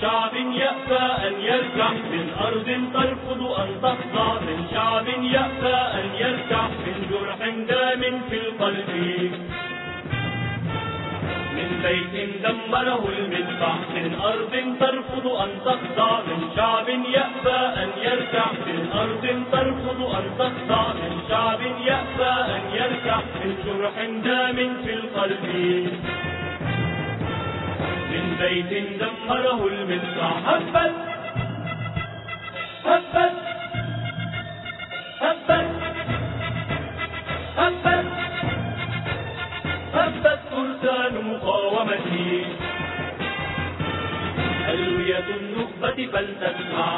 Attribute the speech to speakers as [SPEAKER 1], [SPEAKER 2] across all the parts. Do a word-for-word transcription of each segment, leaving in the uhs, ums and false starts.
[SPEAKER 1] شعب يأبى أن يركع من أرض ترفض أن تخضع، من شعب يأبى أن يركع من جرح دام في القلب، من بيت دمره المدفع، من أرض ترفض أن تخضع، من شعب يأبى أن يركع من أرض ترفض أن تخضع، من شعب يأبى أن يركع من جرح دام في القلب، من بيت دمره المدفع. هبت هبت هبت هبت هبت فرسان مقاومتي، ألوية النخبة فلتسمع.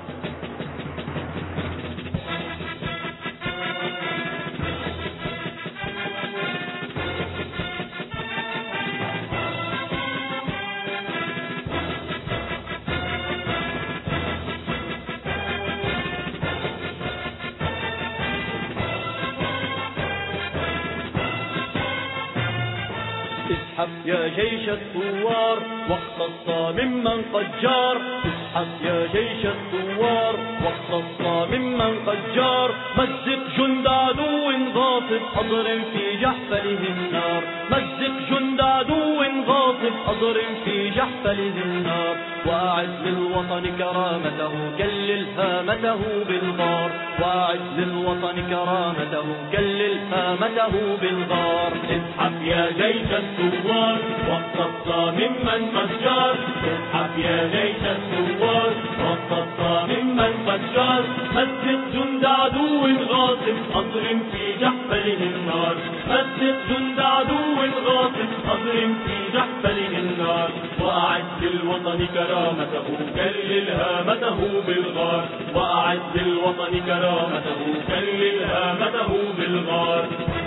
[SPEAKER 1] اسحب يا جيش الثوار واقتص ممن قد جار، اسحب يا جيش الثوار واقتص ممن قد جار، مزق جند عدو غاصب أضرم في جحفله النار، مزق جند عدو غاصب أضرم في جحفله النار، وأعز للوطن كرامته كلل هامته بالغار، وأعز للوطن كرامته كلل هامته بالغار. اسحب يا جيش الثوار واقتص ممن قد جار، اسحب يا جيش الثوار واقتص ممن قد جار، مزق جند عدو غاصب أضرم في جحفله النار، مزق جند عدو غاصب أضرم في جحفله النار، وأعز للوطن كرامته كلل هامته بالغار، وأعز للوطن كرامته كلل هامته بالغار.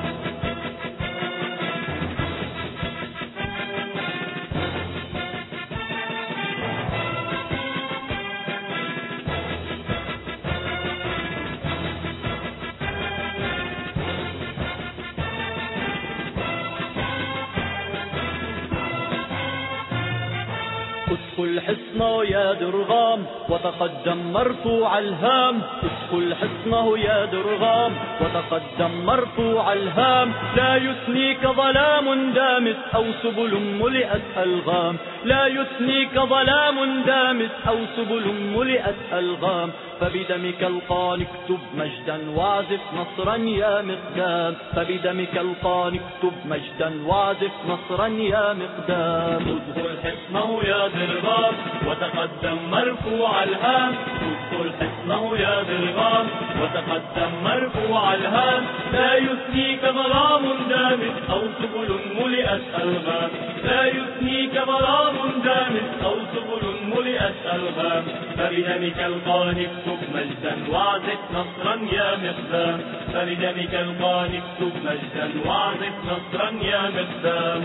[SPEAKER 1] ادخل حصنه يا درغام وتقدم مرفوع الهام، ادخل حصنه يا درغام وتقدم مرفوع الهام، لا يثنيك ظلام دامس أو سبل ملئت ألغام، لا يثنيك ظلام دامس أو سبل ملئت ألغام، فبدمك القان اكتب مجدا واعزف نصرا يا مقدام، فبدمك القان اكتب مجدا واعزف نصرا يا مقدام. ادخل حصنه يا درغام وتقدم مرفوع الهام، ادخل حصنه يا درغام وتقدم مرفوع الهام، لا يثنيك ظلام دامس أو سبل ملئت ألغام، لا يثنيك ظلام دامس أو سبل ملئت ألغام، فبدمك القان اكتب مجدا واعزف نصرا يا مقدام، فبدمك القان اكتب مجدا واعزف نصرا يا مقدام.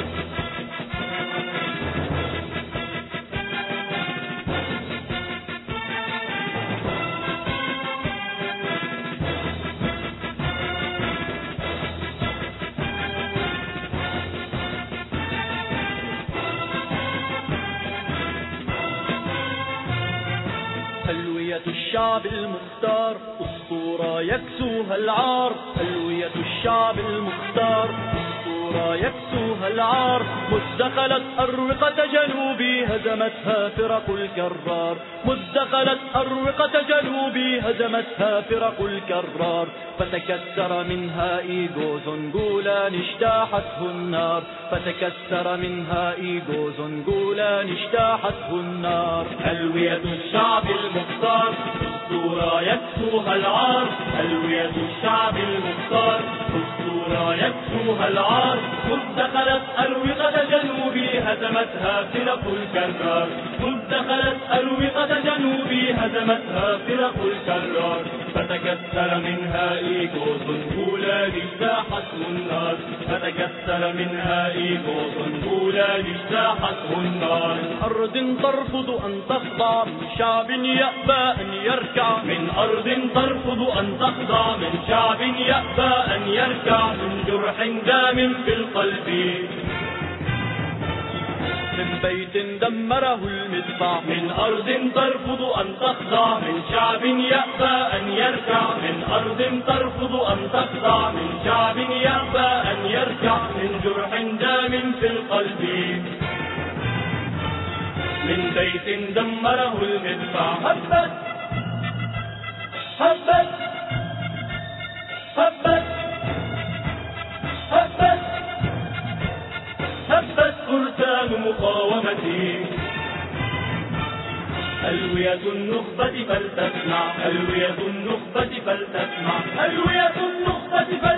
[SPEAKER 1] ألوية الشعب المختار أسطورة يكسوها العار، ألوية الشعب المختار أسطورة يكسوها العار، مذ دخلت أروقة جنوبي هزمتها فرق الكرار، مذ دخلت أروقة جنوبي هزمتها فرق الكرار، فتكسر منها إيجو زنجولان اجتاحته النار، فتكسر منها إيجو زنجولان اجتاحته النار. ألوية الشعب المختار أسطورة يكسوها العار، ألوية الشعب المختار أسطورة يكسوها العار، مذ دخلت أروقة جنوبي هزمتها فرق الكرار، مذ دخلت أروقة جنوبي هزمتها فرق الكرار، فتكسر منها إيجو زنجولان اجتاحته النار، فتكسر منها إيجو زنجولان اجتاحته النار. من أرض ترفض أن تخضع من شعب يأبى أن يركع، من أرض ترفض أن تخضع من شعب يأبى أن يركع، من جرح دام في القلب، من بيت دمره المدفع،
[SPEAKER 2] من أرض ترفض أن تخضع، من شعب يأبى أن يركع، من أرض ترفض أن تخضع، من شعب يأبى أن يركع، من جرح دام في القلب، من بيت دمره المدفع.
[SPEAKER 1] هبت هبت هبت هبت
[SPEAKER 2] هبت فرسان مقاومتي، ألوية النخبة فلتسمع، ألوية النخبة فلتسمع،
[SPEAKER 1] ألوية النخبة